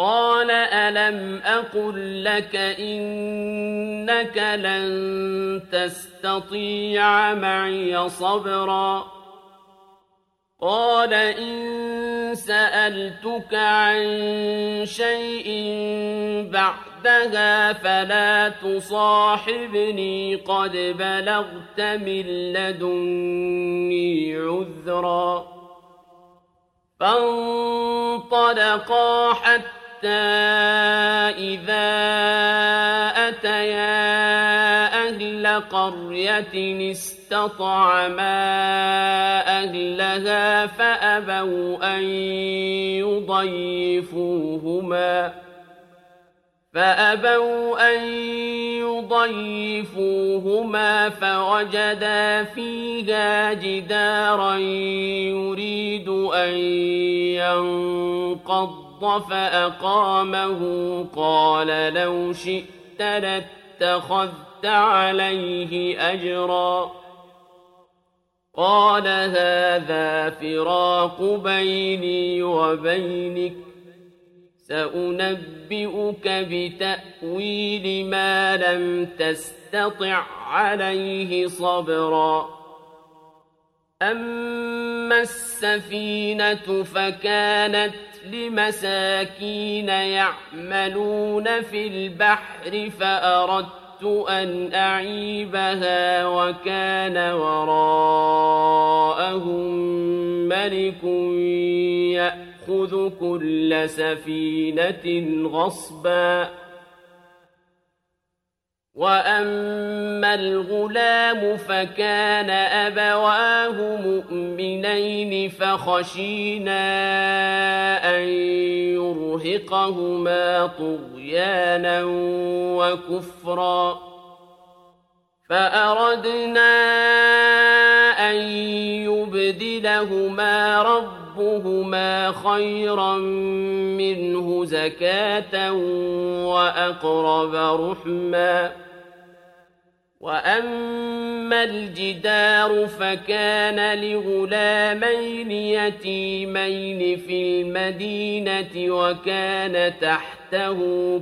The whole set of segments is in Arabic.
قال ألم أقل لك إنك لن تستطيع معي صبرا قال إن سألتك عن شيء بعدها فلا تصاحبني قد بلغت من لدني عذرا فانطلقا حتى إذا أتيا أهل قرية استطعما أهلها فأبوا أن يضيفوهما فوجدا فيها جدارا يريد أن ينقض فأقامه قال لو شئت لاتخذت عليه أجرا قال هذا فراق بيني وبينك سأنبئك بتأويل ما لم تستطع عليه صبرا أما السفينة فكانت لمساكين يعملون في البحر فأردت أن أعيبها وكان وراءهم ملك يأخذ كل سفينة غصبا وأما الغلام فكان أبواه مؤمنين فخشينا أن يرهقهما طغيانا وكفرا فأردنا أن يبدلهما ربهما خيرا منه زكاة وأقرب رحما وأما الجدار فكان لغلامين يتيمين في المدينة وكان تحته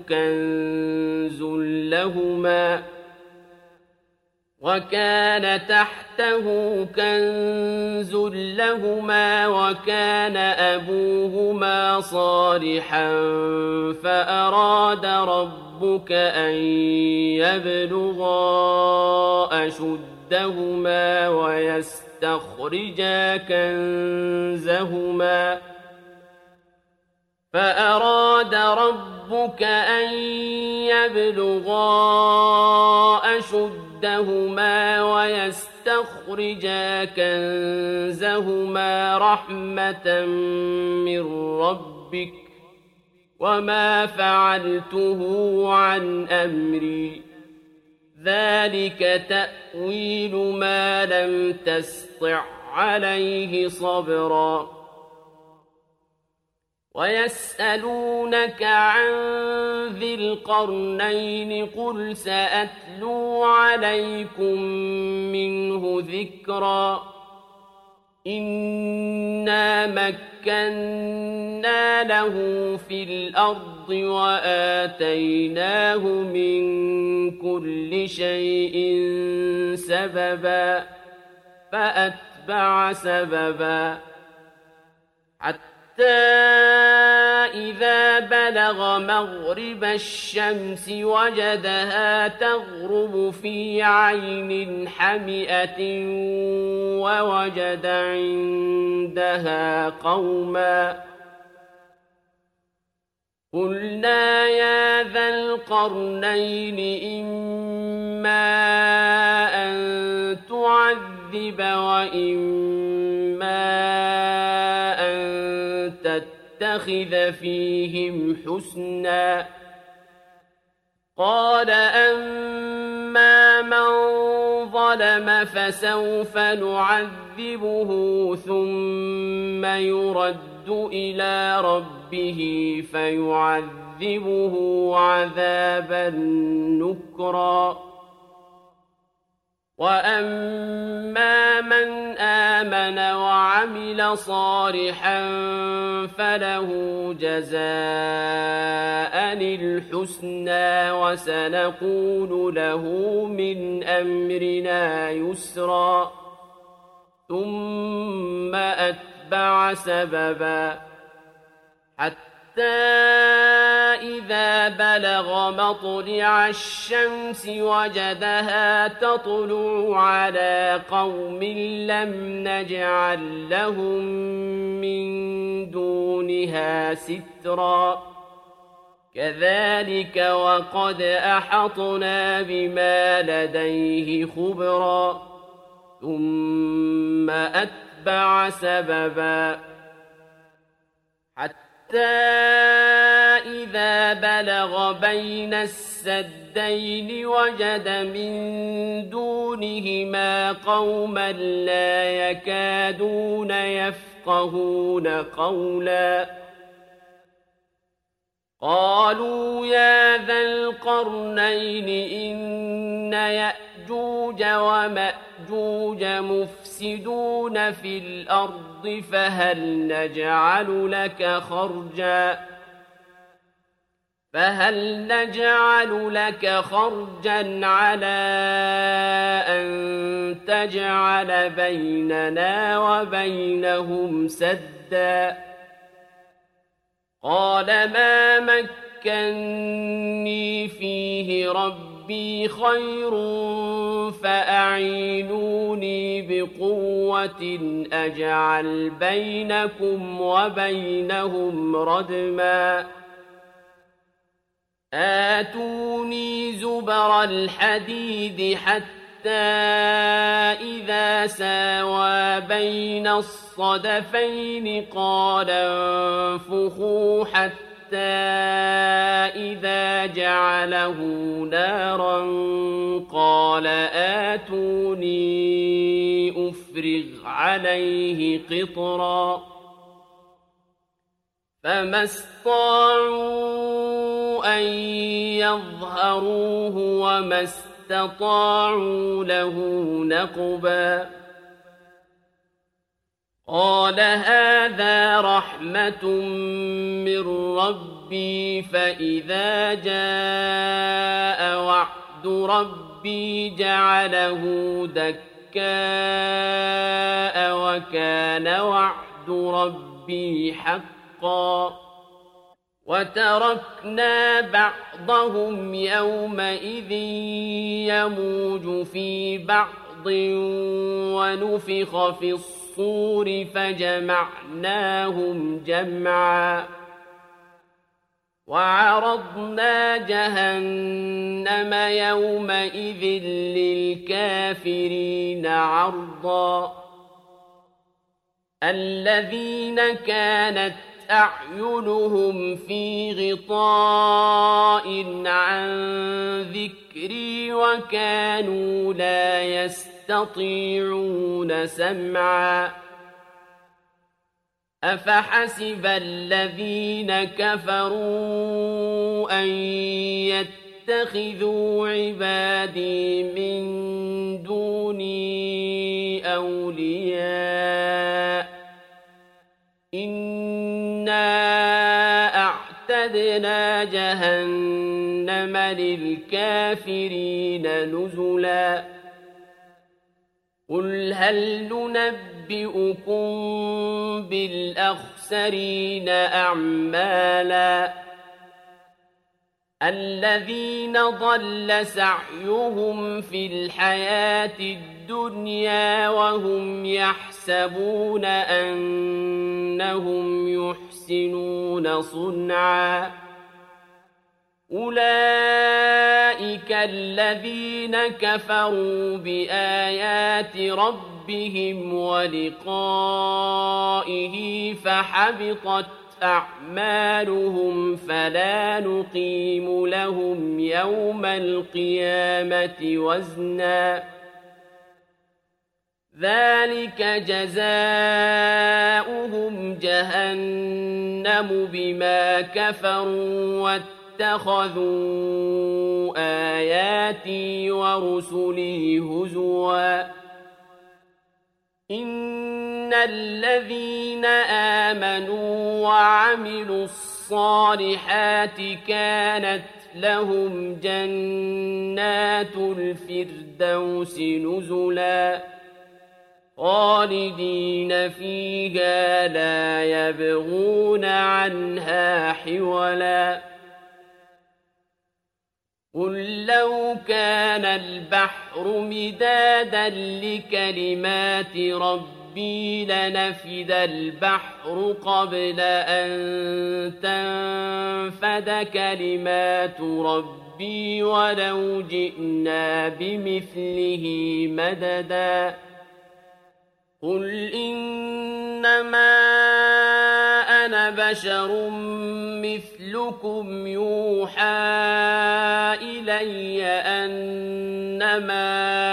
كنز لهما وكان أبوهما صالحا فأراد ربك أن يبلغا أشدهما ويستخرجا كنزهما رحمة من ربك وما فعلته عن أمري ذلك تأويل ما لم تسطع عليه صبرا ويسألونك عن ذي القرنين قل سأتلو عليكم منه ذكرا إنا مكنا له في الأرض وآتيناه من كل شيء سببا فأتبع سببا حتى إذا بلغ مغرب الشمس وجدها تغرب في عين حمئة ووجد عندها قوما قلنا يا ذا القرنين إما أن تعذب وإما أن تتخذ فيهم حسنا قال أما من ظلم فسوف نعذبه ثم يرد إلى ربه فيعذبه عذابا نكرا وأما من آمن وعمل صالحا فله جزاء الحسنى وسنقول له من أمرنا يسرا ثم أتبع سببا حتى إذا بلغ مطلع الشمس وجدها تطلع على قوم لم نجعل لهم من دونها سترا كذلك وقد أحطنا بما لديه خبرا ثم أتبع سببا حتى إذا بلغ بين السدين وجد من دونهما قوما لا يكادون يفقهون قولا قالوا يا ذا القرنين إن يأجوج ومأجوج مفسدون في الأرض فهل نجعل لك خرجا على أن تجعل بيننا وبينهم سدا قال ما مكني فيه ربي خير فأعينوني بقوة أجعل بينكم وبينهم ردما آتوني زبر الحديد حتى إذا ساوى بين الصدفين قال انفخوا حتى إذا جعله نارا قال آتوني أفرغ عليه قطرا فما استطاعوا أن يظهروه وما استطاعوا له نقبا قال هذا رحمة من ربي فإذا جاء وعد ربي جعله دكاء وكان وعد ربي حقا وتركنا بعضهم يومئذ يموج في بعض ونفخ في الصور فجمعناهم جمعا وعرضنا جهنم يومئذ للكافرين عرضا الذين كانت أعينهم في غطاء عن ذكري وكانوا لا يستطيعون سمعا أفحسب الذين كفروا أن يتخذوا عبادي من دوني أولياء إنا أعتدنا جهنم للكافرين نزلا قل هل ننبئكم بالأخسرين أعمالا الذين ضل سعيهم في الحياة الدنيا وهم يحسبون أنهم يحسنون صنعا أولئك الذين كفروا بآيات ربهم ولقائه فحبطت أعمالهم فلا نقيم لهم يوم القيامة وزنا ذلك جزاؤهم جهنم بما كفروا اتخذوا آياتي ورسلي هزوا إن الذين آمنوا وعملوا الصالحات كانت لهم جنات الفردوس نزلا خالدين فيها لا يبغون عنها حولا قل لو كان البحر مدادا لكلمات ربي لنفد البحر قبل أن تنفد كلمات ربي ولو جئنا بمثله مددا قل إنما أنا بشر مثلكم يوحى إلي أنما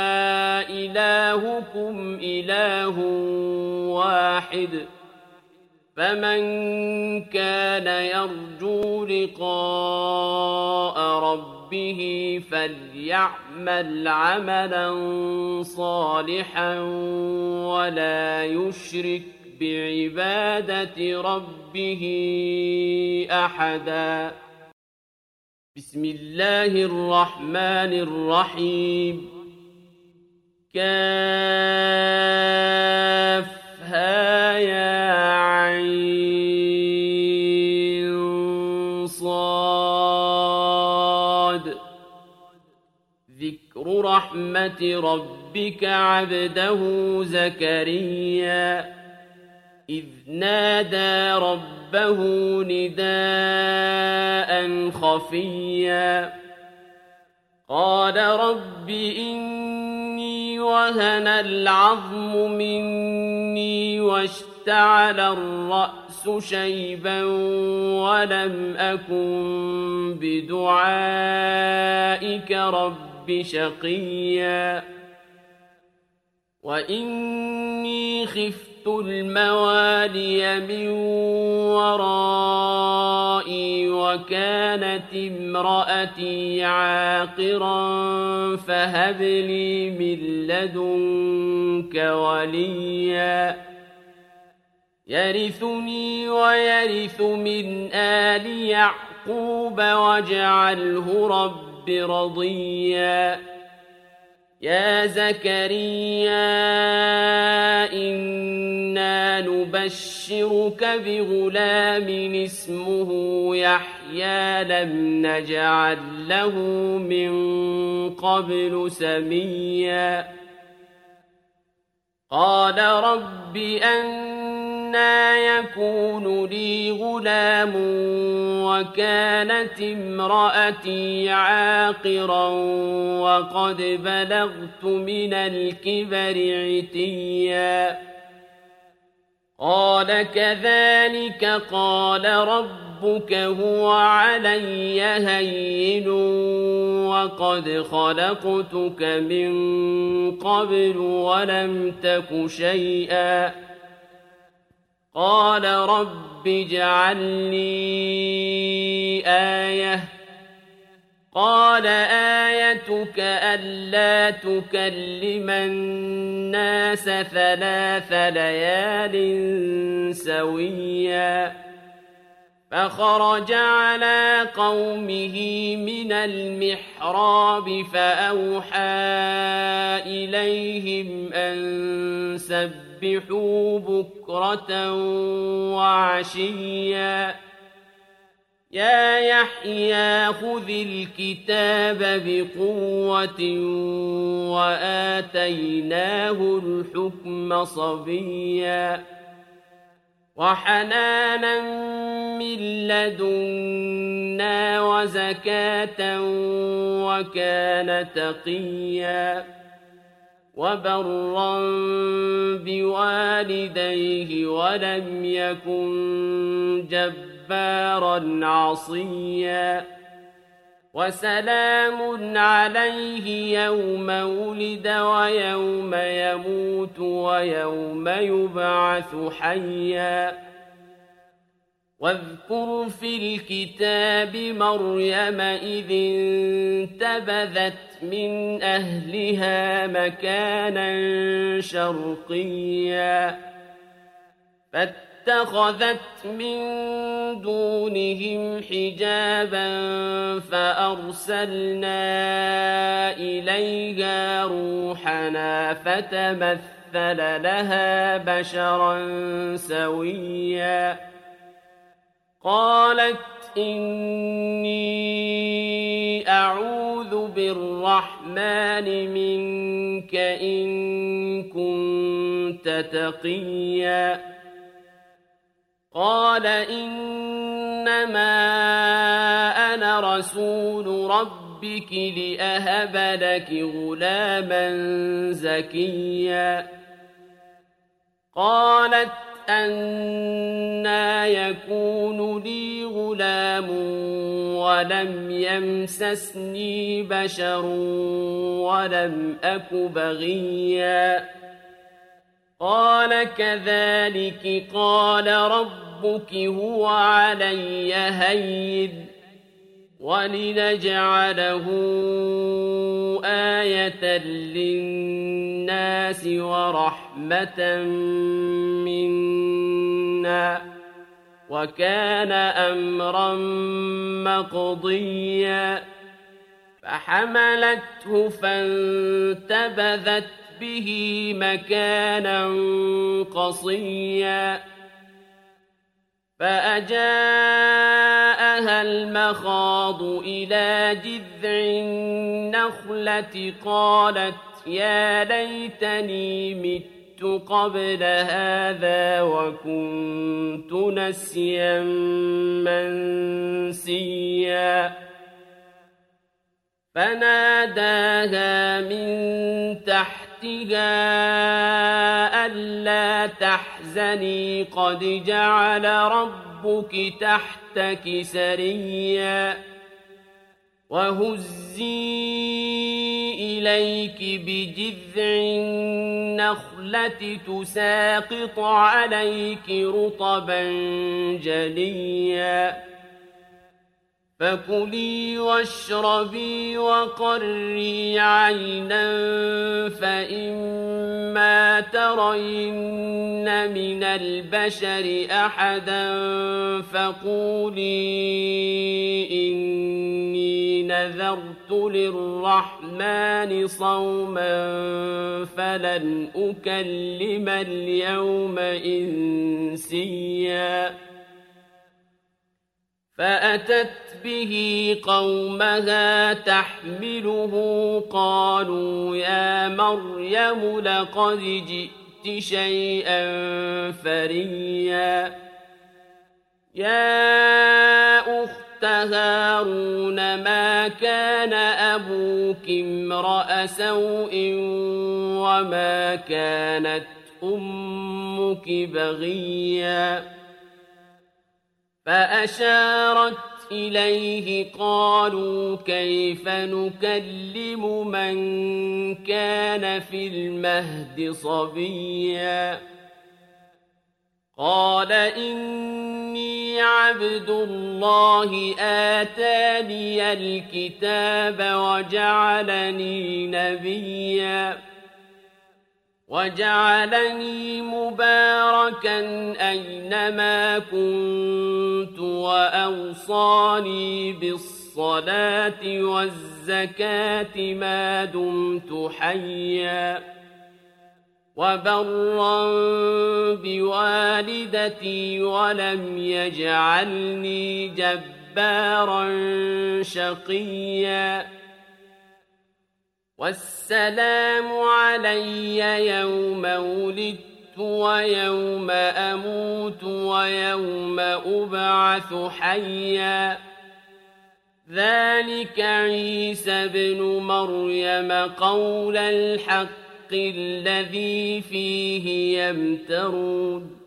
إلهكم إله واحد فمن كان يرجو لقاء ربه فليعمل عملا صالحا ولا يشرك بعبادة ربه أحدا بسم الله الرحمن الرحيم كافها يا عين صاد ذكر رحمة ربك عبده زكريا إذ نادى ربه نداء خفيا قال رب إني وهن العظم مني واشتعل الرأس شيبا ولم أكن بدعائك رب شقيا وإني خفت الموالي من ورائي وكانت امرأتي عاقرا فهب لي من لدنك وليا يرثني ويرث من آل يعقوب واجعله رب رضيا يا زكريا إنا نبشرك بغلام اسمه يحيى لم نجعل له من قبل سميا قال رب أنى يكون لي غلام وكانت امرأتي عاقرا وقد بلغت من الكبر عتيا قال كذلك قال ربك هو علي هين وقد خلقتك من قبل ولم تك شيئا قال رب اجعل لي آية قال آيتك ألا تكلم الناس 3 ليال سويا فخرج على قومه من المحراب فأوحى إليهم أن سبحوا بكرة وعشيا يا يحيى خذ الكتاب بقوة وآتيناه الحكم صبيا وحنانا من لدنا وزكاة وكان تقيا وبرا بوالديه ولم يكن جبارا عصيا وسلام عليه يوم ولد ويوم يموت ويوم يبعث حيا واذكر في الكتاب مريم إذ انتبذت من أهلها مكانا شرقيا فاتخذت من دونهم حجابا فأرسلنا إليها روحنا فتمثل لها بشرا سويا قالت إني أعوذ بالرحمن منك إن كنت تقيا قال إنما أنا رسول ربك لأهب لك غلاما زكيا قالت أنى يكون لي غلام ولم يمسسني بشر ولم أك بغيا قال كذلك قال ربك هو علي هين ولنجعله آية للناس ورحمة منا وكان أمرا مقضيا فحملته فانتبذت به مكانا قصيا فأجاءها المخاض إلى جذع النخلة قالت يا ليتني مت قبل هذا وكنت نسيا منسيا فناداها من تحتها ألا تحزني قد جعل ربك تحتك سريا وهزي إليك بجذع النخلة تساقط عليك رطبا جنيا فكلي واشربي وقري عينا فإما ترين من البشر أحدا فقولي إني نذرت للرحمن صوما فلن أكلم اليوم إنسيا فأتت به قومها تحمله قالوا يا مريم لقد جئت شيئا فريا يا أخت هارون ما كان أبوك امرأ سوء وما كانت أمك بغيا فأشارت إليه قالوا كيف نكلم من كان في المهد صبيا قال إني عبد الله آتاني الكتاب وجعلني نبيا وجعلني مباركا أينما كنت وأوصاني بالصلاة والزكاة ما دمت حيا وبرا بوالدتي ولم يجعلني جبارا شقيا والسلام علي يوم ولدت ويوم أموت ويوم أبعث حيا ذلك عيسى بن مريم قول الحق الذي فيه يمترون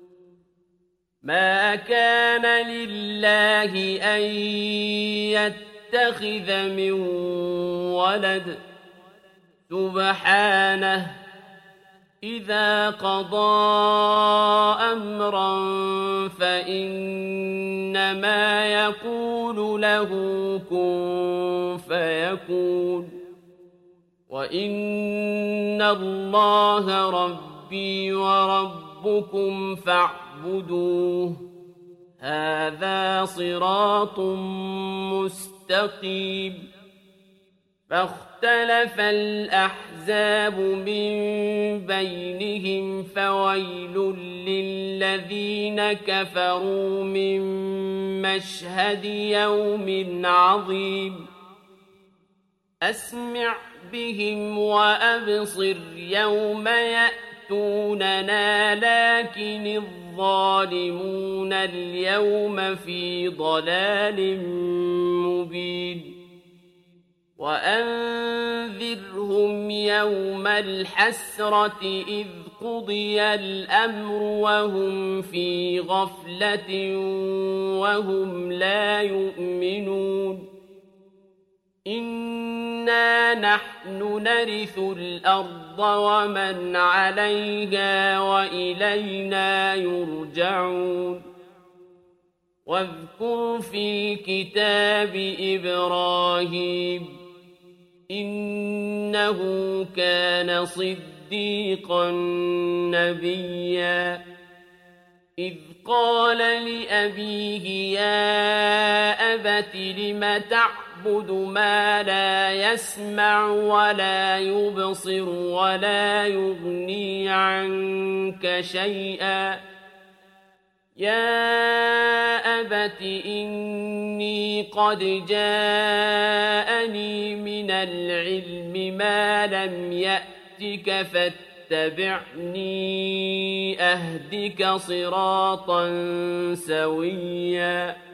ما كان لله أن يتخذ من ولد سبحانه إذا قضى أمرا فإنما يقول له كن فيكون وإن الله ربي وربكم فاعبدوه هذا صراط مستقيم فاختلف الأحزاب من بينهم فويل للذين كفروا من مشهد يوم عظيم أسمع بهم وأبصر يوم يأتوننا لكن الظالمون اليوم في ضلال مبين وأنذرهم يوم الحسرة إذ قضي الأمر وهم في غفلة وهم لا يؤمنون إنا نحن نرث الأرض ومن عليها وإلينا يرجعون واذكر في الكتاب إبراهيم إنه كان صديقا نبيا إذ قال لأبيه يا أبت لم تعبد ما لا يسمع ولا يبصر ولا يغني عنك شيئا يا أبت إني قد جاءني من العلم ما لم يأتك فاتبعني أهدك صراطا سويا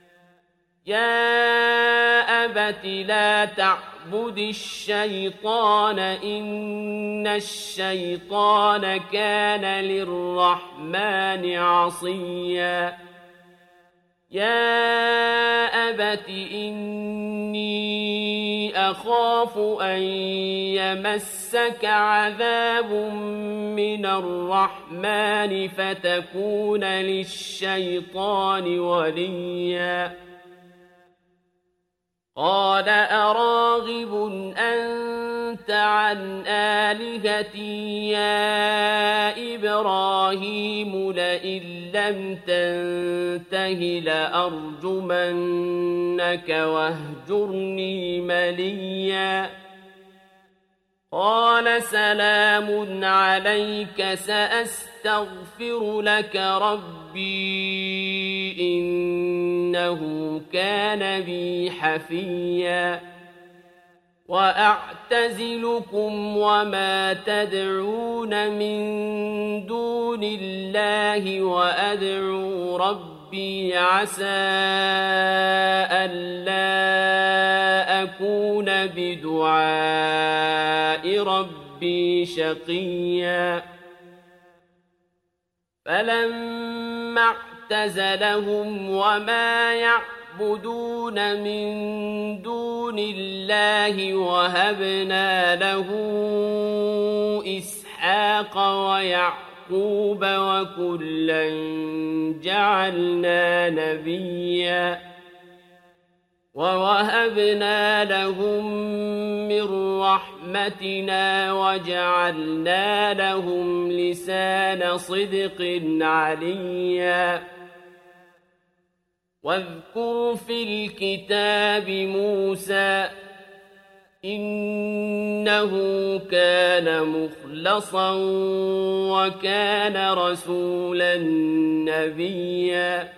يا أبت لا تعبد الشيطان إن الشيطان كان للرحمن عصيا يا أبت إني أخاف أن يمسك عذاب من الرحمن فتكون للشيطان وليا قال أراغب أنت عن آلهتي يا إبراهيم لئن لم تنته لأرجمنك واهجرني مليا قال سلام عليك سأستغفر لك ربي إنه كان بي حفيا وأعتزلكم وما تدعون من دون الله وأدعو ربي عسى ألا أكون بدعاء ربي شقيا فلما اعتزلهم وما يعبدون من دون الله وهبنا له إسحاق ويعقوب وكلا جعلنا نبيا ووهبنا لهم من رحمتنا وجعلنا لهم لسان صدق عليا واذكر في الكتاب موسى إنه كان مخلصا وكان رسولا نبيا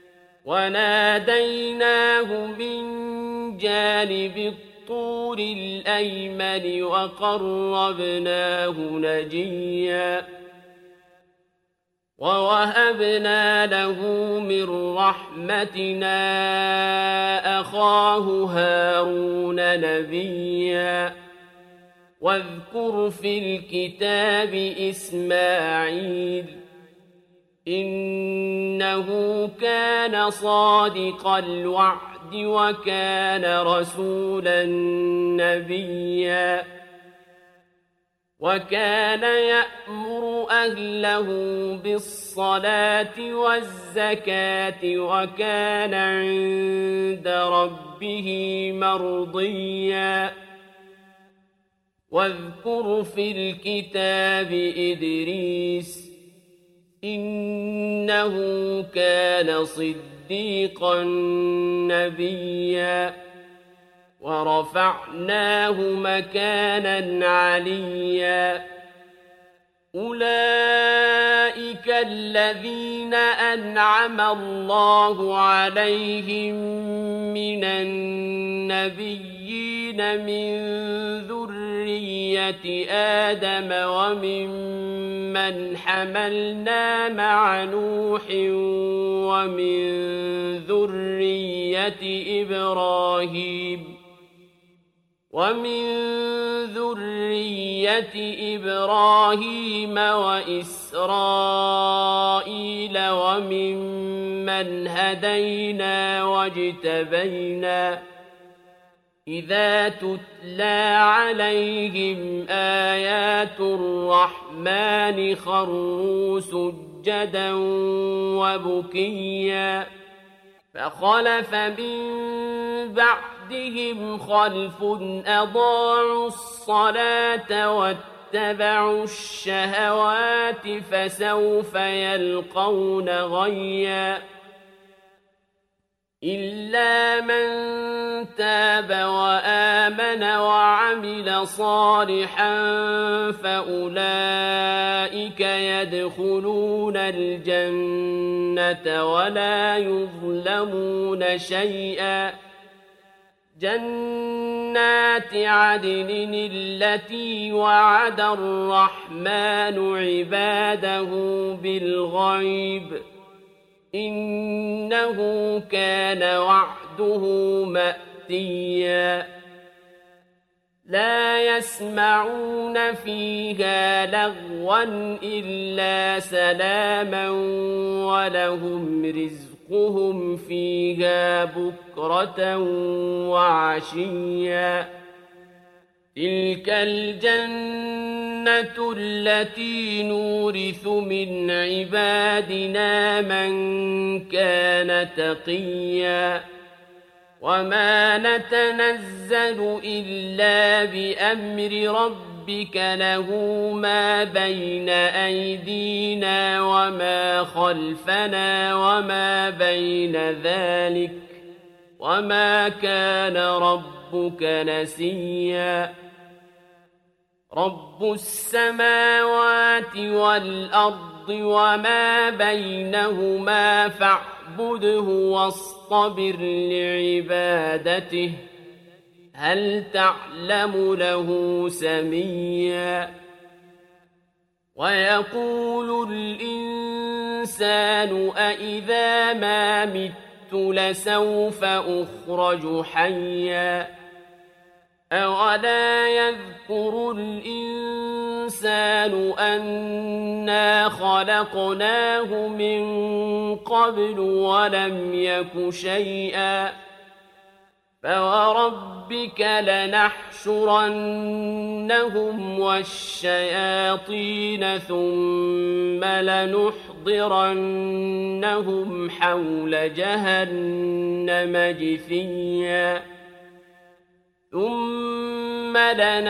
وناديناه من جانب الطور الأيمن وقربناه نجيا ووهبنا له من رحمتنا أخاه هارون نبيا واذكر في الكتاب إسماعيل إنه كان صادق الوعد وكان رسولا نبيا وكان يأمر أهله بالصلاة والزكاة وكان عند ربه مرضيا واذكر في الكتاب إدريس إنه كان صديقا نبيا ورفعناه مكانا عليا أولئك الذين أنعم الله عليهم من النبيين من ذرية آدم وممن حملنا مع نوح ومن ذرية إبراهيم وإسرائيل وممن هدينا واجتبينا إذا تتلى عليهم آيات الرحمن خروا سجدا وبكيا فخلف من بعدهم خلف أضاعوا الصلاة واتبعوا الشهوات فسوف يلقون غيا إلا من تاب وآمن وعمل صالحا فأولئك يدخلون الجنة ولا يظلمون شيئا جنات عدن التي وعد الرحمن عباده بالغيب إنه كان وعده مأتيا لا يسمعون فيها لغوا إلا سلاما ولهم رزقهم فيها بكرة وعشيا تلك الجنة التي نورث من عبادنا من كان تقيا وما نتنزل إلا بأمر ربك له ما بين أيدينا وما خلفنا وما بين ذلك وما كان ربك نسيا رب السماوات والأرض وما بينهما فاعبده واصطبر لعبادته هل تعلم له سميا ويقول الإنسان أإذا ما مت لسوف أخرج حيا أولا يذكر الإنسان أنا خلقناه من قبل ولم يك شيئا فوربك لنحشرنهم والشياطين ثم لنحضرنهم حول جهنم جثيا ثم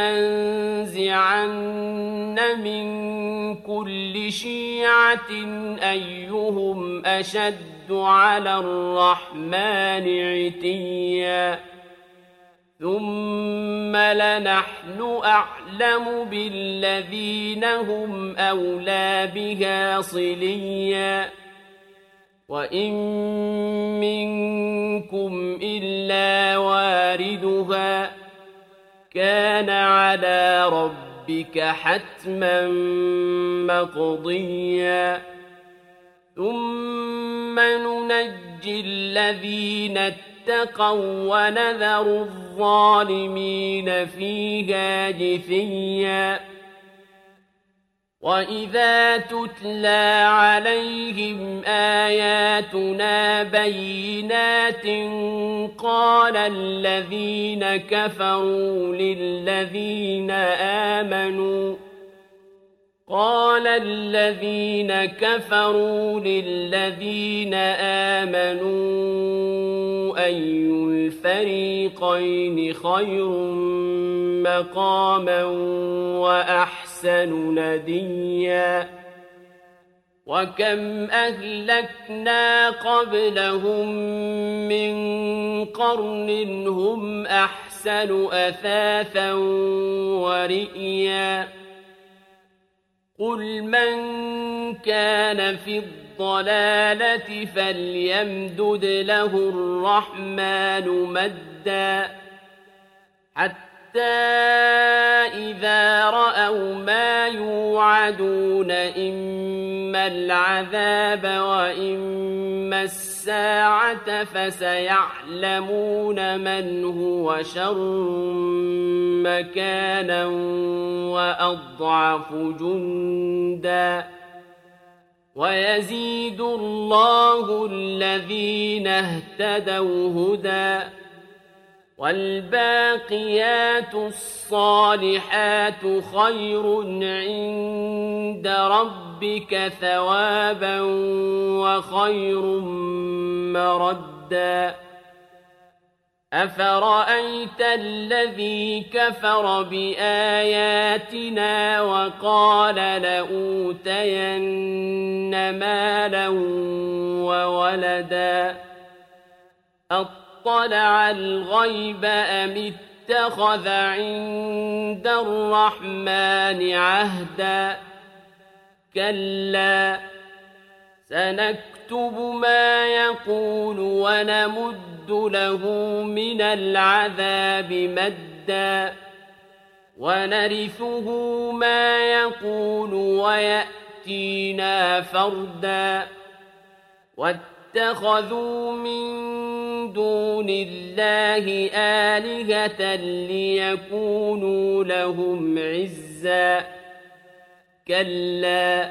لننزعن من كل شيعة أيهم أشد على الرحمن عتيا ثم لنحن أعلم بالذين هم أولى بها صليا وإن منكم إلا واردها كان على ربك حتما مقضيا ثم ننجي الذين اتقوا ونذر الظالمين فيها جثيا وإذا تتلى عليهم آياتنا بينات قال الذين كفروا للذين آمنوا قال الذين كفروا للذين آمنوا أي الفريقين خير مقاما وأحسن نديا وكم أهلكنا قبلهم من قرن هم أحسن أثاثا ورئيا قل من كان في الضلالة فليمدد له الرحمن مدا حتى إذا رأوا ما يوعدون إما العذاب وإما الساعة فسيعلمون من هو شر مكانا وأضعف جندا ويزيد الله الذين اهتدوا هدى والباقيات الصالحات خير عند ربك ثوابا وخير مردا أفرأيت الذي كفر بآياتنا وقال لأوتين مالا وولدا أطلع الغيب أم اتخذ عند الرحمن عهدا كلا سنكتب ما يقول ونمد له من العذاب مدا ونرثه ما يقول ويأتينا فردا واتخذوا من دون الله آلهة ليكونوا لهم عزا كلا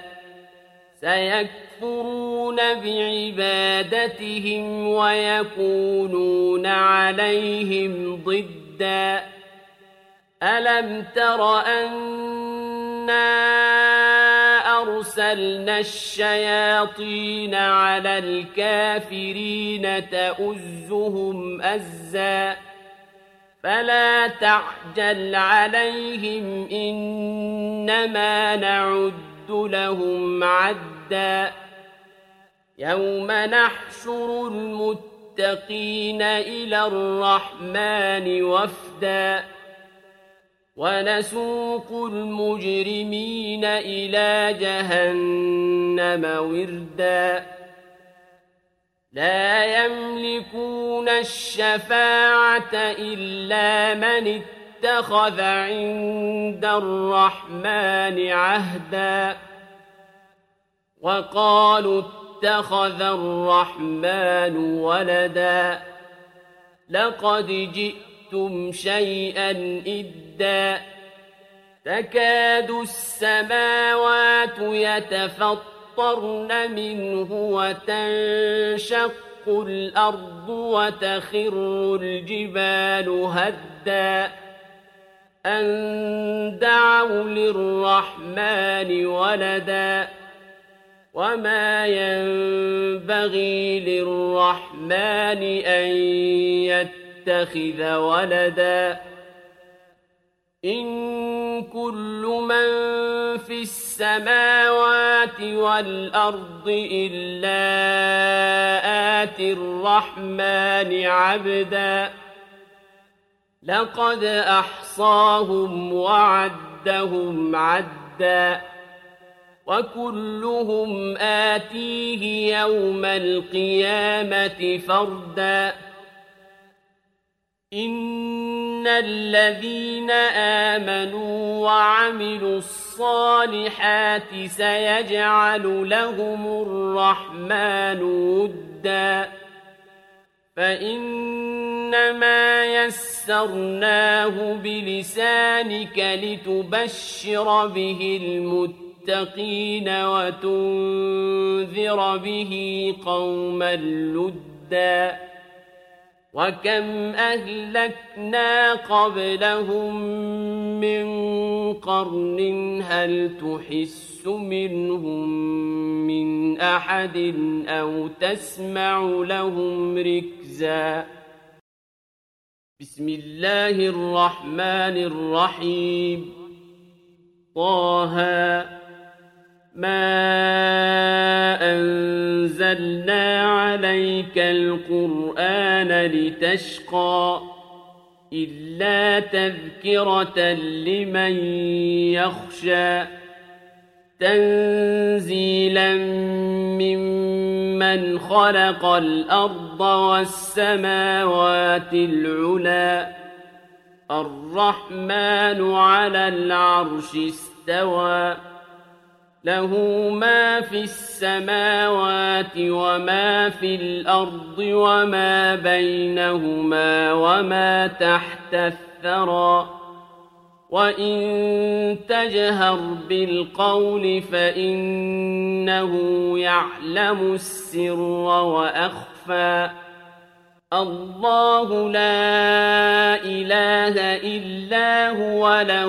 سيكفرون بعبادتهم ويكونون عليهم ضدا ألم تر أنا أرسلنا الشياطين على الكافرين تؤزهم أزا فلا تعجل عليهم إنما نعد لهم عدا يوم نحشر المتقين إلى الرحمن وفدا ونسوق المجرمين إلى جهنم وردا لا يملكون الشفاعة إلا من اتخذ عند الرحمن عهدا وقالوا اتخذ الرحمن ولدا لقد جئتم شيئا إدا تكاد السماوات يتفطرن منه وتنشق الأرض وتخر الجبال هدا أن دعوا للرحمن ولدا وما ينبغي للرحمن أن يتخذ ولدا إن كل من في السماوات والأرض إلا آتي الرحمن عبدا لقد أحصاهم وعدهم عدا وكلهم آتيه يوم القيامة فردا إن الذين آمنوا وعملوا الصالحات سيجعل لهم الرحمن ودا فإنما يسرناه بلسانك لتبشر به المتقين وتنذر به قوما لدا وكم أهلكنا قبلهم من قرن هل تحس منهم من أحد أو تسمع لهم ركزا بسم الله الرحمن الرحيم طه ما أنزلنا عليك القرآن لتشقى إلا تذكرة لمن يخشى تنزيلا ممن خلق الأرض والسماوات العلى الرحمن على العرش استوى له ما في السماوات وما في الأرض وما بينهما وما تحت الثرى وإن تجهر بالقول فإنه يعلم السر وأخفى الله لا إله إلا هو له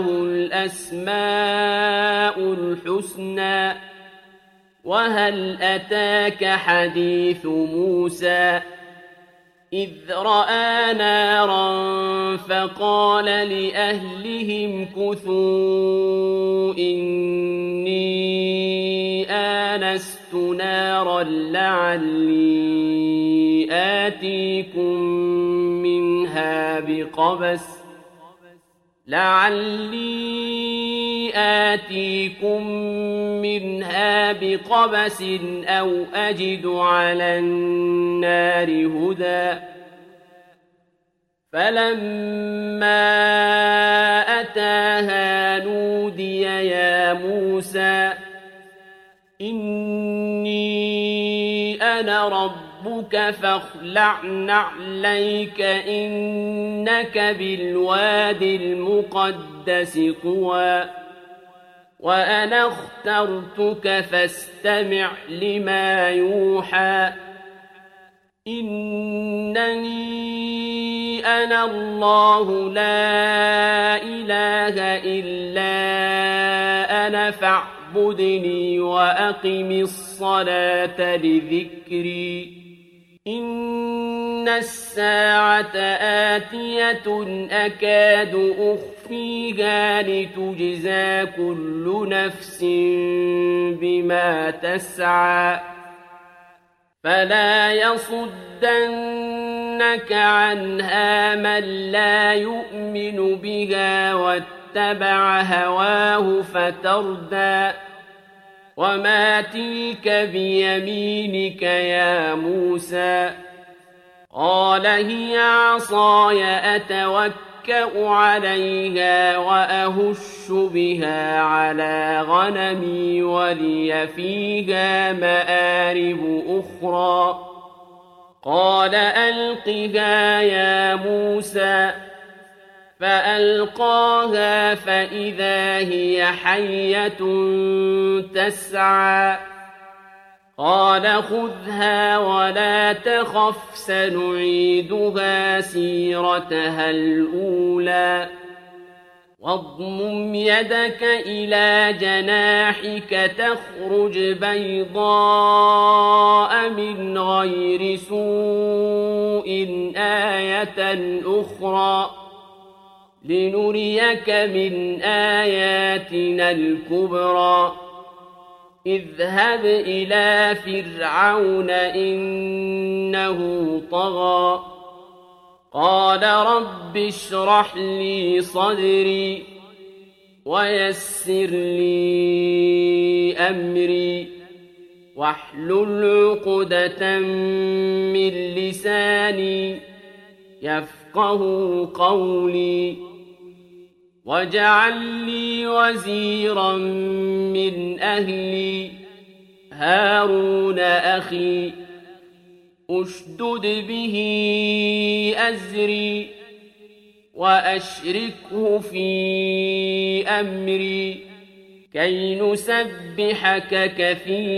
الأسماء الحسنى وهل أتاك حديث موسى إذ رأى نارا فقال لأهلهم كثوا إني آنست نارا لعلي آتيكم منها بقبس أو أجد على النار هدى فلما أتاها نودي يا موسى إني أنا ربك فاخلع نعليك إنك بالواد المقدس طوى وأنا اخترتك فاستمع لما يوحى إنني أنا الله لا إله إلا أنا فاعبدني وأقم الصلاة لذكري إن الساعة آتية أكاد أخفيها لتجزى كل نفس بما تسعى فلا يصدنك عنها من لا يؤمن بها واتبع هواه فتردى وما تلك بيمينك يا موسى قال هي عصاي أتوكأ عليها وأهش بها على غنمي ولي فيها مآرب أخرى قال ألقها يا موسى فألقاها فإذا هي حية تسعى قال خذها ولا تخف سنعيدها سيرتها الأولى واضمم يدك إلى جناحك تخرج بيضاء من غير سوء آية أخرى لنريك من آياتنا الكبرى اذهب إلى فرعون إنه طغى قال رب اشرح لي صدري ويسر لي أمري واحلل عقدة من لساني يفقه قولي واجعل لي وزيرا من أهلي هارون أخي أشدد به أزري وأشركه في أمري كي نسبحك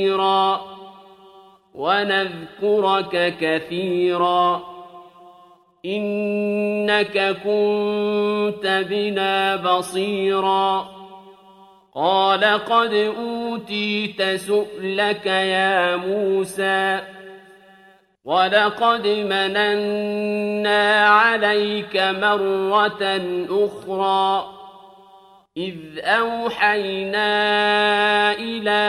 كثيرا ونذكرك كثيرا إنك كنت بنا بصيرا قال قد أوتيت سؤلك يا موسى ولقد مننا عليك مرة أخرى إذ أوحينا إلى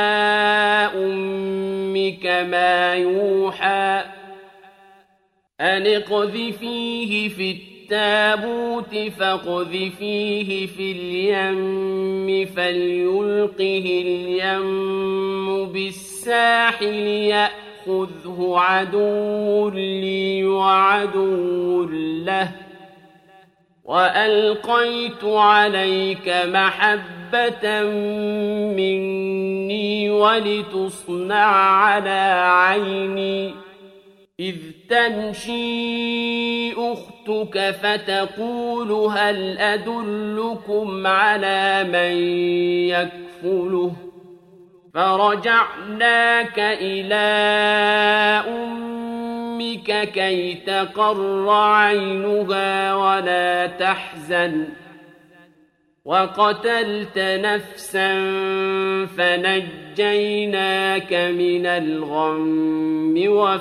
أمك ما يوحى أن اقذفيه في التابوت فاقذفيه في اليم فليلقه اليم بالساحل يأخذه عدو لي وعدو له وألقيت عليك محبة مني ولتصنع على عيني إذ تمشي أختك فتقول هل أدلكم على من يكفله فرجعناك إلى أمك كي تقر عينها ولا تحزن وقتلت نفسا فنجيناك من الغم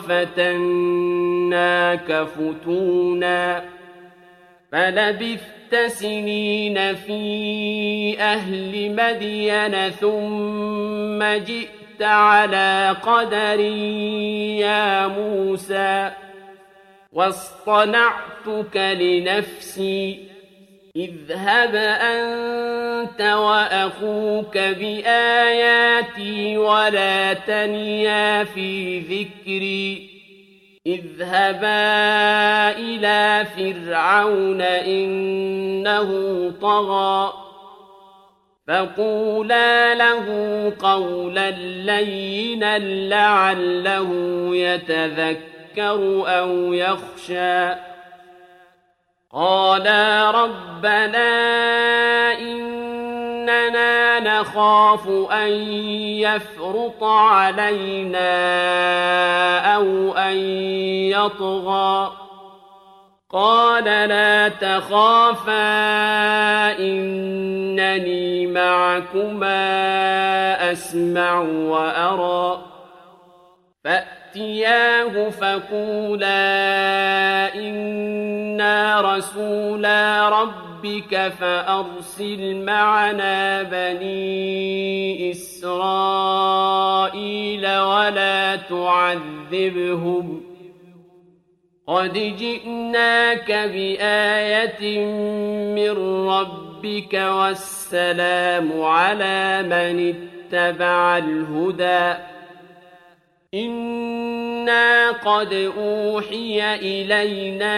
وفتناك فتونا فلبثت سنين في أهل مدين ثم جئت على قدر يا موسى واصطنعتك لنفسي اذهب أنت وأخوك بآياتي ولا تنيا في ذكري اذهبا إلى فرعون إنه طغى فقولا له قولا لينا لعله يتذكر أو يخشى قالا ربنا إننا نخاف أن يفرط علينا أو أن يطغى قال لا تخافا إنني معكما أسمع وأرى فأتياه فقولا إنا رسولا ربك فأرسل معنا بني إسرائيل ولا تعذبهم قد جئناك بآية من ربك والسلام على من اتبع الهدى إنا قد أوحي إلينا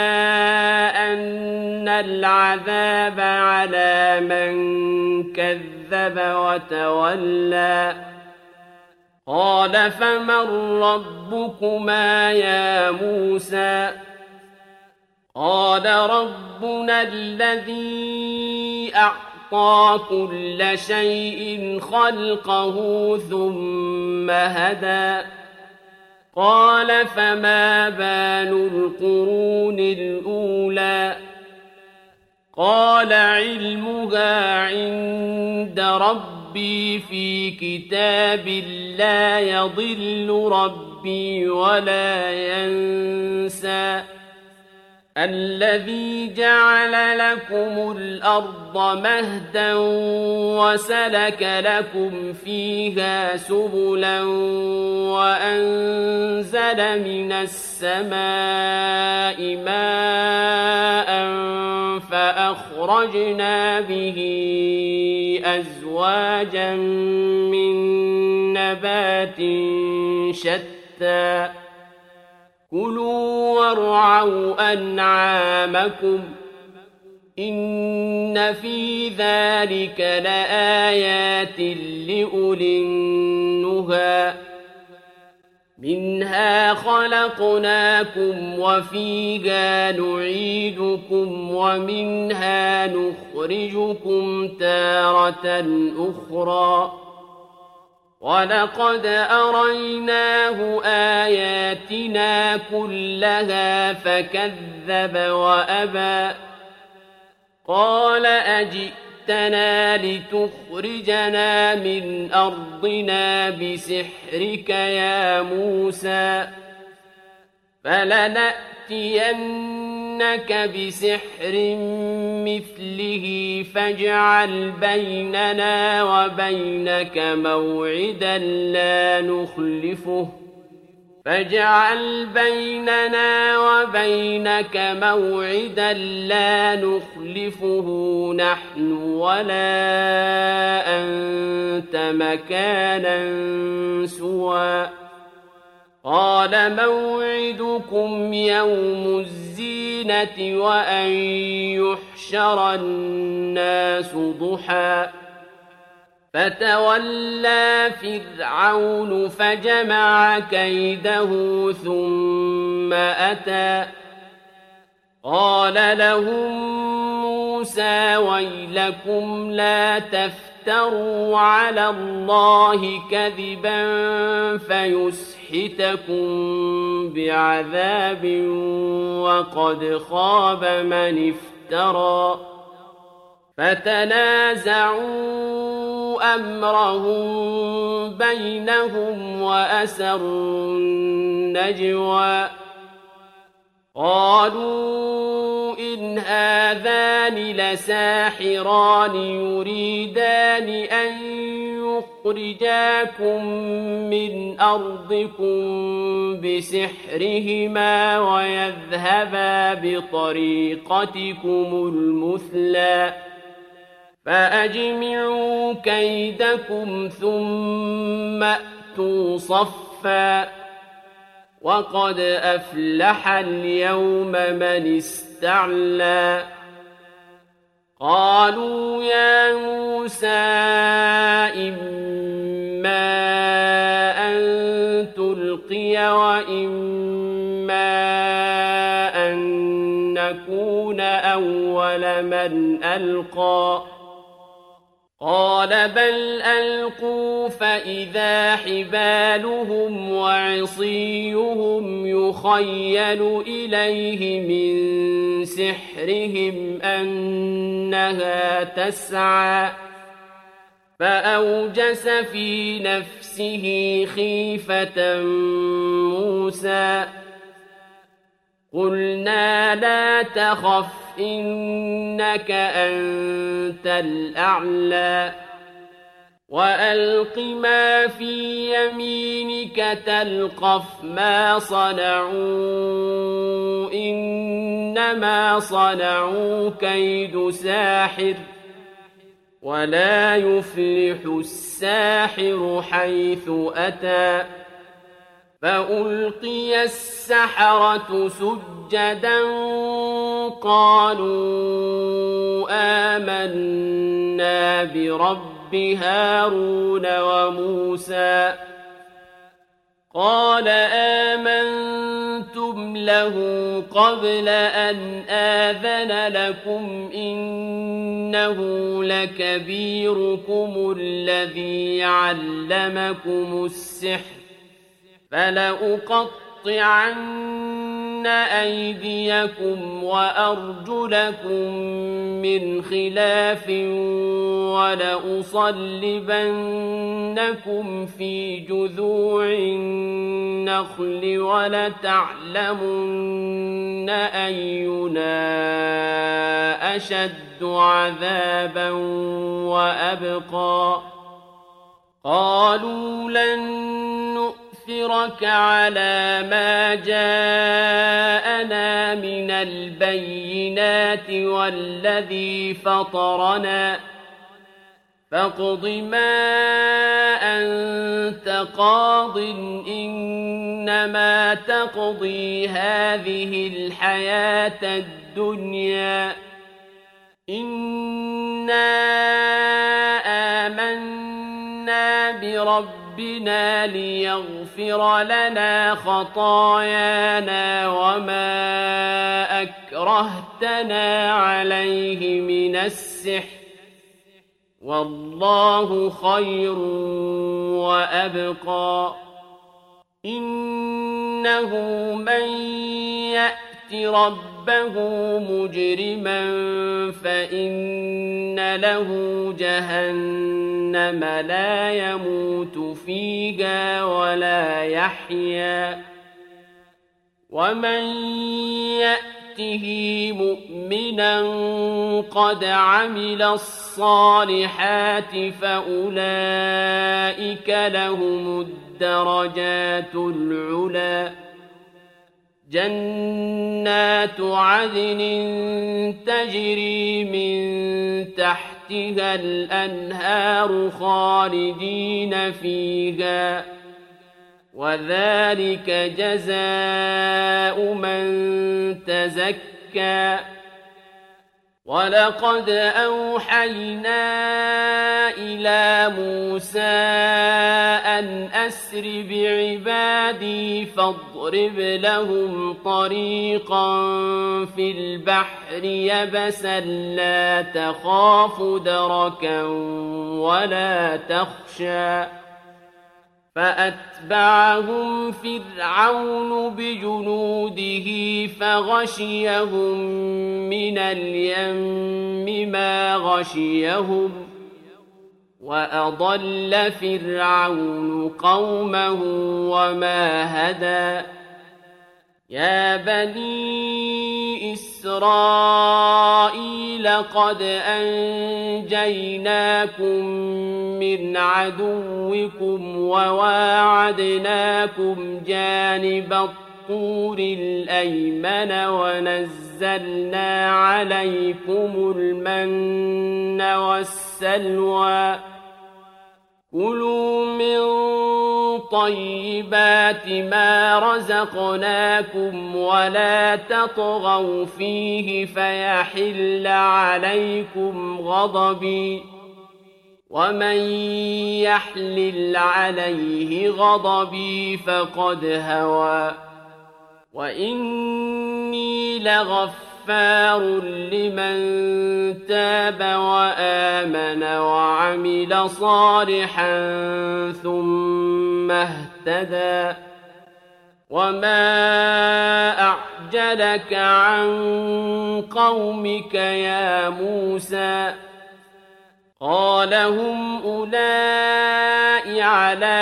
أن العذاب على من كذب وتولى قال فمن ربكما يا موسى قال ربنا الذي أعطى كل شيء خلقه ثم هدى قال فما بال القرون الأولى قال علمها عند ربي في كتاب لا يضل ربي ولا ينسى الذي جعل لكم الأرض مهدا وسلك لكم فيها سبلا وأنزل من السماء ماء فأخرجنا به أزواجا من نبات شتى كلوا وارعوا أنعامكم إن في ذلك لآيات لأولي النهى منها خلقناكم وفيها نعيدكم ومنها نخرجكم تارة أخرى ولقد أريناه آياتنا كلها فكذب وأبى قال أجئتنا لتخرجنا من أرضنا بسحرك يا موسى فلنأتينك بسحر مثله فاجعل بيننا وبينك موعدا لا نخلفه نحن ولا أنت مكانا سوى قال موعدكم يوم الزينة وأن يحشر الناس ضحى فتولى فرعون فجمع كيده ثم أتى قال لهم موسى ويلكم لا تفتروا على الله كذبا فيسحتكم بعذاب وقد خاب من افترى فتنازعوا أمرهم بينهم وأسروا النجوى قالوا إن هذان لساحران يريدان أن يخرجاكم من أرضكم بسحرهما ويذهبا بطريقتكم المثلى فأجمعوا كيدكم ثم أتوا صفا وقد أفلح اليوم من استعلى قالوا يا موسى إما أن تلقي وإما أن نكون أول من ألقى قال بل ألقوا فإذا حبالهم وعصيهم يخيل إليه من سحرهم أنها تسعى فأوجس في نفسه خيفة موسى قلنا لا تخف إنك أنت الأعلى وألق ما في يمينك تلقف ما صنعوا إنما صنعوا كيد ساحر ولا يفلح الساحر حيث أتى فألقي السحرة سجدا قالوا آمنا برب هارون وموسى قال آمنتم له قبل أن آذن لكم إنه لكبيركم الذي علمكم السحر فلأقطعن أيديكم وأرجلكم من خلاف ولأصلبنكم في جذوع النخل ولتعلمن أينا أشد عذابا وأبقى قالوا لن نؤثرك على ما جاءنا من البينات والذي فطرنا فاقض ما أنت قاض إنما تقضي هذه الحياة الدنيا إنا آمنا بربنا ليغفر لنا خطايانا وما أكرهتنا عليه من السحر والله خير وأبقى إنه من يأت ربه مجرما فإن له جهنم لا يموت فيها ولا يحيا ومن يأته مؤمنا قد عمل الصالحات فأولئك لهم الدرجات العلى جنات عدن تجري من تحتها الأنهار خالدين فيها وذلك جزاء من تزكى ولقد أوحينا إلى موسى أن أسر بعبادي فاضرب لهم طريقا في البحر يبسا لا تخاف دركا ولا تخشى فأتبعهم فرعون بجنوده فغشيهم من اليم ما غشيهم وأضل فرعون قومه وما هدى يا بني إسرائيل قد أنجيناكم من عدوكم وواعدناكم جانب الطور الأيمن ونزلنا عليكم المن والسلوى كلوا من طيبات ما رزقناكم ولا تطغوا فيه فيحل عليكم غضبي ومن يحلل عليه غضبي فقد هوى وإني لغفار لمن تاب وآمن وعمل صالحا ثم اهتدى وما أعجلك عن قومك يا موسى قال هم أولئك على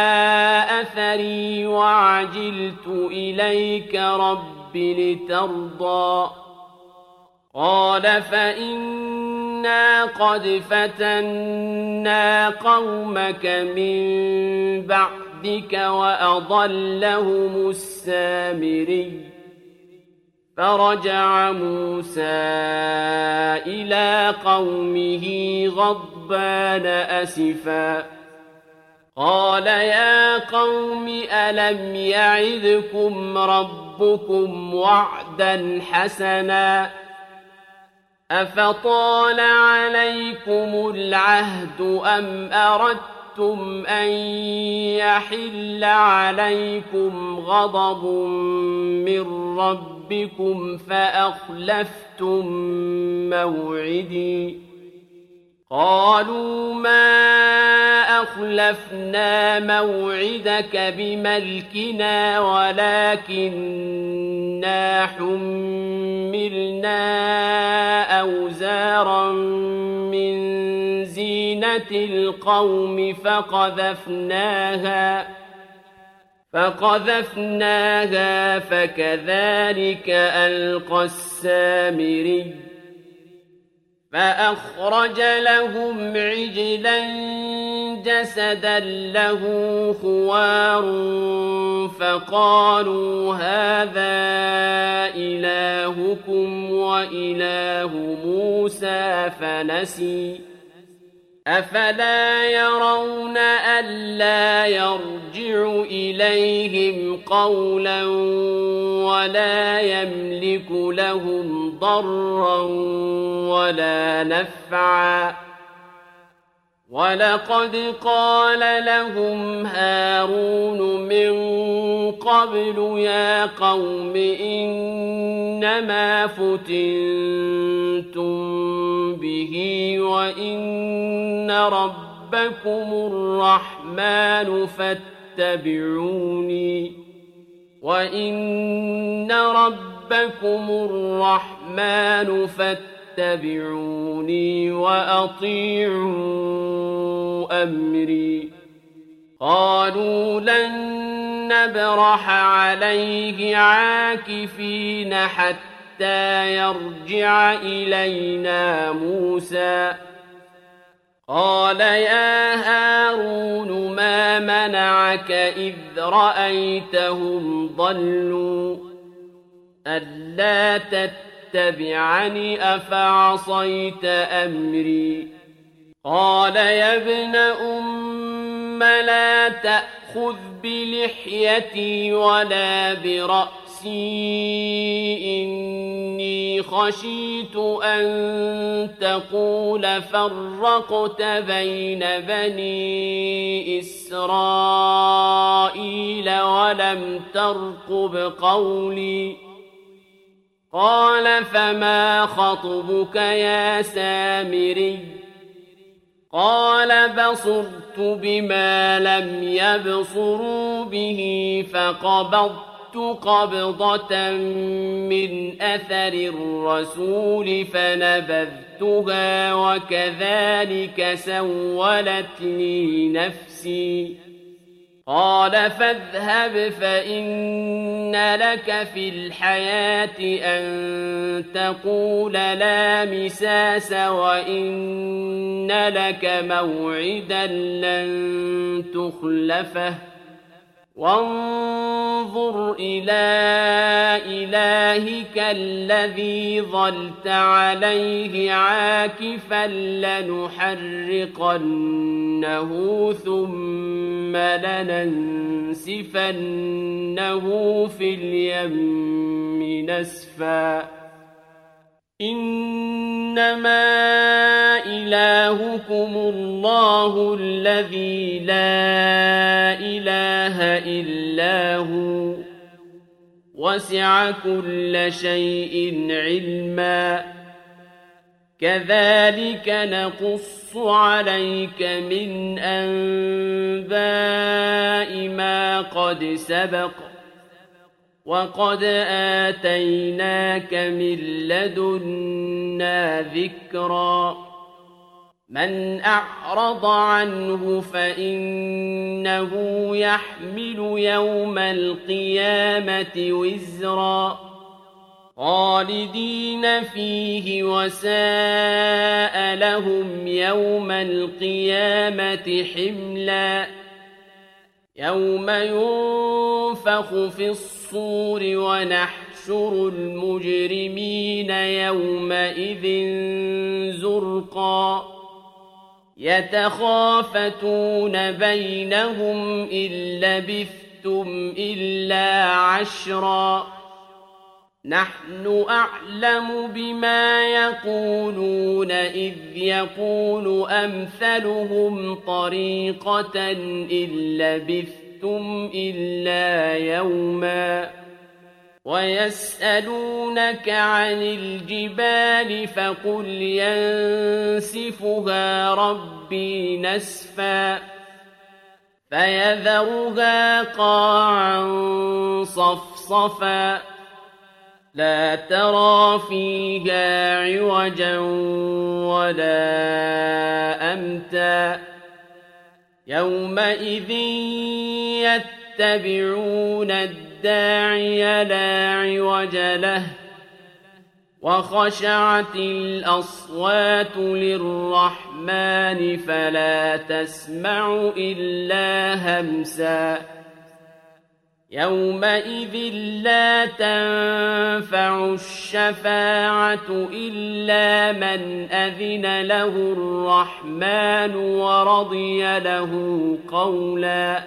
أثري وعجلت إليك رب لترضى قال فإنا قد فتنا قومك من بعدك وأضلهم السامري فرجع موسى إلى قومه غضبان أسفا قال يا قوم ألم يعدكم ربكم وعدا حسنا أفطال عليكم العهد أم أردتم أن يحل عليكم غضب من ربكم فأخلفتم موعدي قالوا ما أخلفنا موعدك بملكنا ولكننا حملنا أوزارا من زينة القوم فقذفناها فكذلك ألقى السامري فأخرج لهم عجلا جسدا له خوار فقالوا هذا إلهكم وإله موسى فنسي أفلا يرون ألا يرجع إليهم قولا ولا يملك لهم ضرا ولا نفعا ولقد قال لهم هارون من قبل يا قوم إنما فتنتم به وإن ربكم الرحمن فاتبعوني وإن ربكم الرحمن فاتبعوني وأطيعوا أمري قالوا لن نبرح عليه عاكفين حتى يرجع إلينا موسى قال يا هارون ما منعك إذ رأيتهم ضلوا ألا تتبعني أفعصيت أمري قال يا ابن أم لا تأخذ بلحيتي ولا برأسي إني خشيت أن تقول فرقت بين بني إسرائيل ولم ترقب قولي قال فما خطبك يا سامري قال بصرت بما لم يبصروا به فقبضت قبضة من أثر الرسول فنبذتها وكذلك سولت لي نفسي قال فاذهب فإن لك في الحياة أن تقول لا مساس وإن لك موعدا لن تخلفه وانظر إلى إلهك الذي ظلت عليه عاكفا لنحرقنه ثم لننسفنه في اليم نسفا إنما إلهكم الله الذي لا إله إلا هو وسع كل شيء علما كذلك نقص عليك من أنباء ما قد سبق وقد آتيناك من لدنا ذكرا من أعرض عنه فإنه يحمل يوم القيامة وزرا خالدين فيه وساء لهم يوم القيامة حملا يوم ينفخ في الصور ونحشر المجرمين يومئذ زرقا يتخافتون بينهم إن لبثتم إلا عشرا نحن أعلم بما يقولون إذ يقول أمثلهم طريقة إن لبثتم إلا يوما ويسألونك عن الجبال فقل ينسفها ربي نسفا فيذرها قاعا صفصفا لا ترى فيها عوجا ولا أمتا يومئذ يتبعون الداعي لا عوج له وخشعت الأصوات للرحمن فلا تسمع إلا همسا يومئذ لا تنفع الشفاعة إلا من أذن له الرحمن ورضي له قولا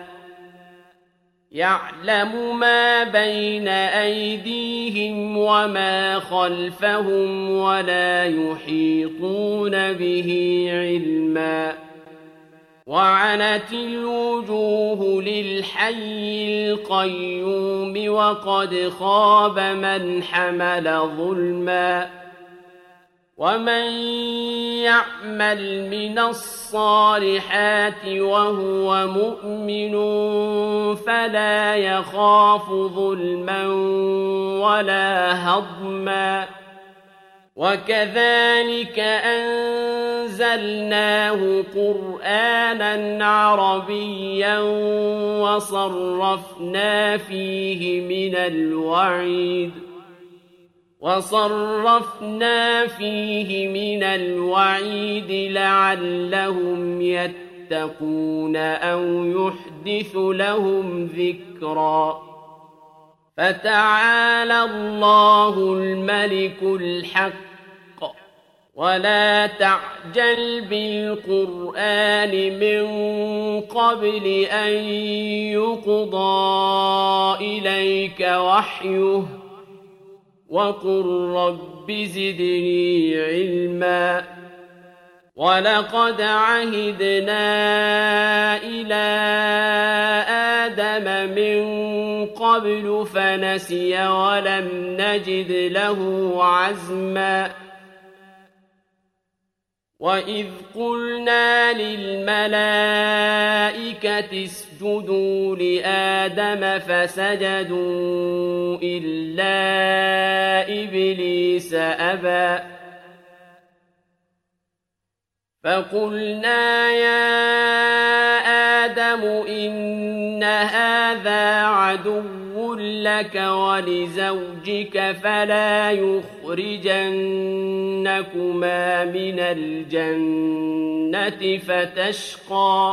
يعلم ما بين أيديهم وما خلفهم ولا يحيطون به علما وعنت الوجوه للحي القيوم وقد خاب من حمل ظلما ومن يعمل من الصالحات وهو مؤمن فلا يخاف ظلما ولا هضما وكذلك أنزلناه قرآنا عربيا وصرفنا فيه من الوعيد لعلهم يتقون أو يحدث لهم ذكرا فتعالى الله الملك الحق ولا تعجل بالقرآن من قبل أن يقضى إليك وحيه وقل رب زدني علما ولقد عهدنا إلى آدم من قبل فنسي ولم نجد له عزما وإذ قلنا للملائكة اسجدوا لآدم فسجدوا إلا إبليس أبى فقلنا يا آدم إن هذا عدو لك ولزوجك فلا يخرجنكما من الجنة فتشقى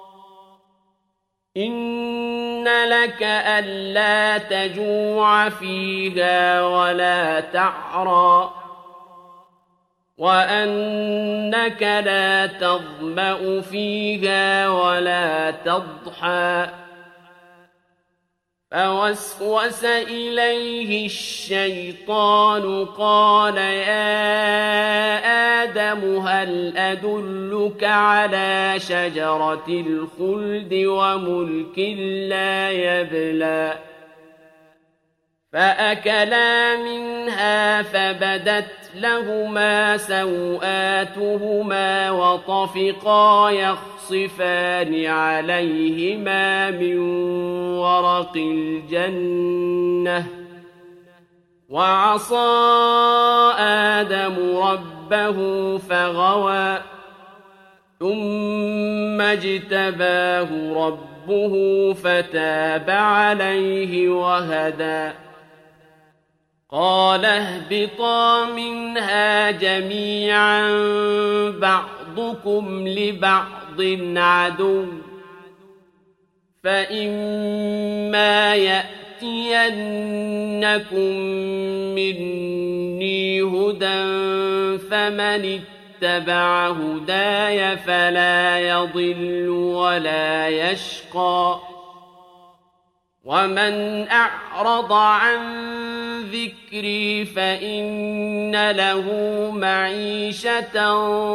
إن لك ألا تجوع فيها ولا تعرى وأنك لا تظمأ فيها ولا تضحى فوسوس إليه الشيطان قال يا آدم هل أدلك على شجرة الخلد وملك لا يبلى فأكلا منها فبدت لهما سوآتهما وطفقا يخصفان عليهما من ورق الجنة وعصى آدم ربه فغوى ثم اجتباه ربه فتاب عليه وهدى قال اهبطا منها جميعا بعضكم لبعض عدو فإما يأتينكم مني هدى فمن اتبع هداي فلا يضل ولا يشقى ومن أعرض عن ذكري فإن له معيشة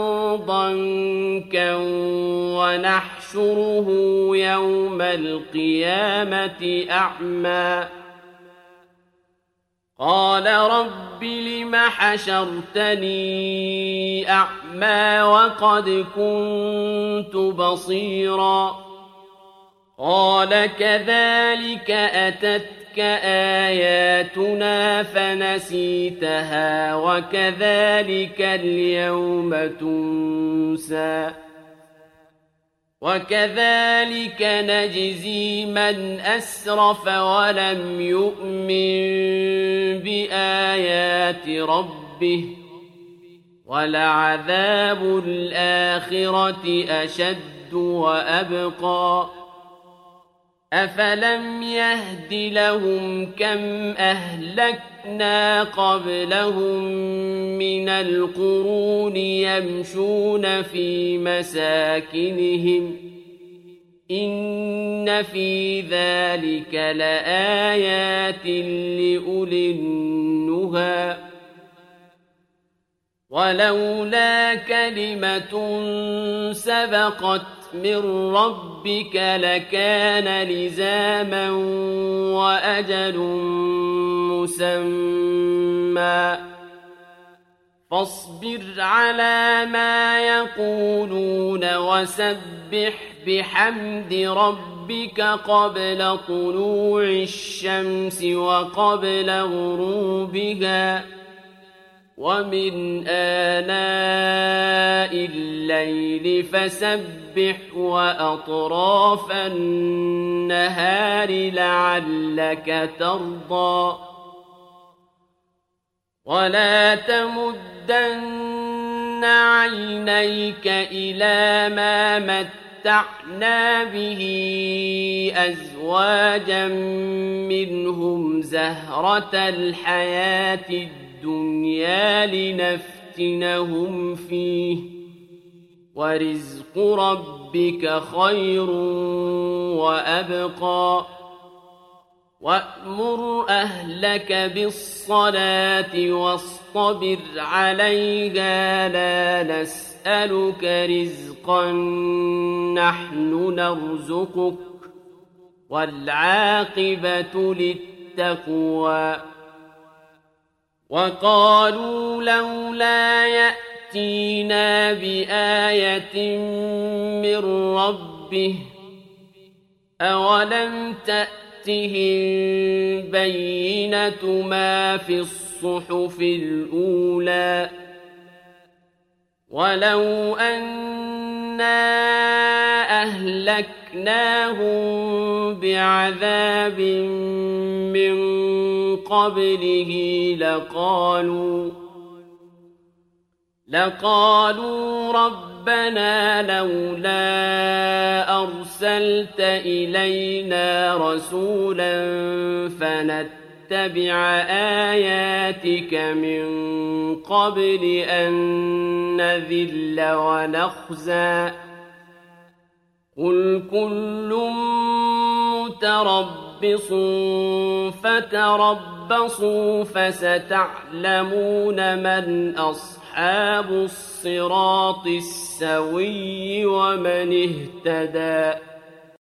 ضنكا ونحشره يوم القيامة أعمى قال رب لم حشرتني أعمى وقد كنت بصيرا قال كذلك أتتك آياتنا فنسيتها وكذلك اليوم تنسى وكذلك نجزي من أسرف ولم يؤمن بآيات ربه ولعذاب الآخرة أشد وأبقى أفلم يهد لهم كم أهلكنا قبلهم من القرون يمشون في مساكنهم إن في ذلك لآيات لأولي النهى ولولا كلمة سبقت من ربك لكان لزاما وأجل مسمى فاصبر على ما يقولون وسبح بحمد ربك قبل طلوع الشمس وقبل غروبها ومن آناء الليل فسبح وأطراف النهار لعلك ترضى ولا تمدن عينيك إلى ما متعنا به أزواجا منهم زهرة الحياة الدنيا لنفتنهم فيه ورزق ربك خير وأبقى وأمر أهلك بالصلاة واصطبر عليها لا نسألك رزقا نحن نرزقك والعاقبة للتقوى وقالوا لولا يأتينا بآية من ربه أولم تأتهم بينة ما في الصحف الأولى ولو أنا أهلكناهم بعذاب من قبله لقالوا ربنا لولا أرسلت إلينا رسولا فنتبع آياتك من قبل أن نذل ونخزى قل كل متربص فتربصوا فستعلمون من أصحاب الصراط السوي ومن اهتدى